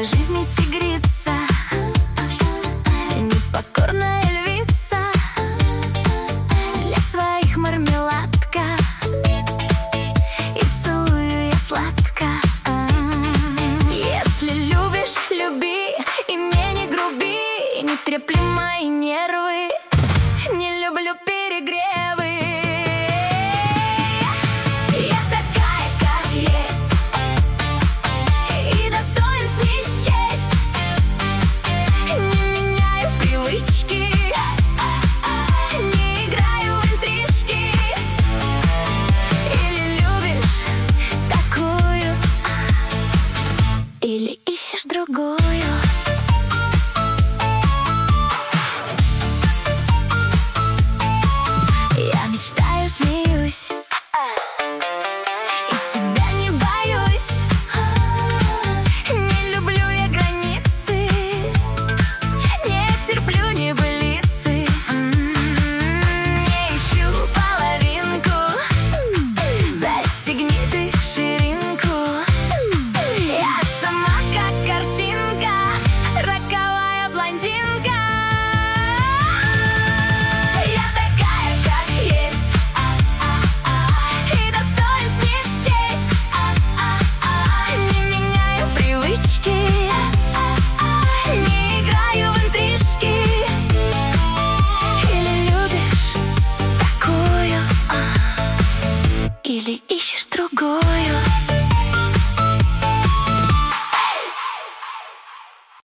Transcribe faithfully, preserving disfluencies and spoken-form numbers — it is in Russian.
жизни тигрица, непокорная львица, для своих мармеладка, и целую я сладко. Если любишь, люби, и мне не груби, не трепли мои нервы, не люблю перегревы. Я такая, как есть, и достоинств не счесть, не меняю привычки, не играю в интрижки. Или любишь такую, или ищешь другую.